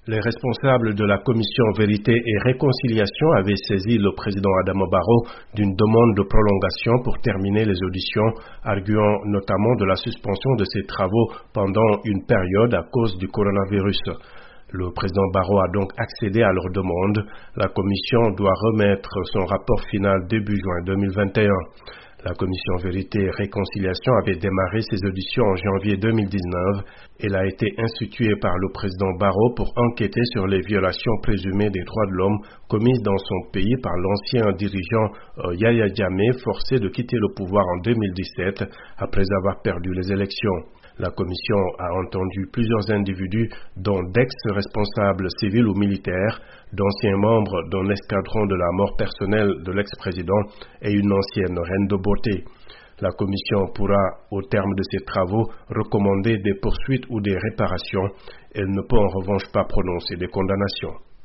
Les responsables de la commission Vérité et Réconciliation avaient saisi le président Adama Barrow d'une demande de prolongation pour terminer les auditions, arguant notamment de la suspension de ses travaux pendant une période à cause du coronavirus. Le président Barrow a donc accédé à leur demande. La commission doit remettre son rapport final début juin 2021. La commission Vérité et Réconciliation avait démarré ses auditions en janvier 2019. Elle a été instituée par le président Barrow pour enquêter sur les violations présumées des droits de l'homme commises dans son pays par l'ancien dirigeant Yahya Jammeh, forcé de quitter le pouvoir en 2017 après avoir perdu les élections. La commission a entendu plusieurs individus, dont d'ex-responsables civils ou militaires, d'anciens membres d'un escadron de la mort personnelle de l'ex-président et une ancienne reine de beauté. La commission pourra, au terme de ses travaux, recommander des poursuites ou des réparations. Elle ne peut en revanche pas prononcer des condamnations.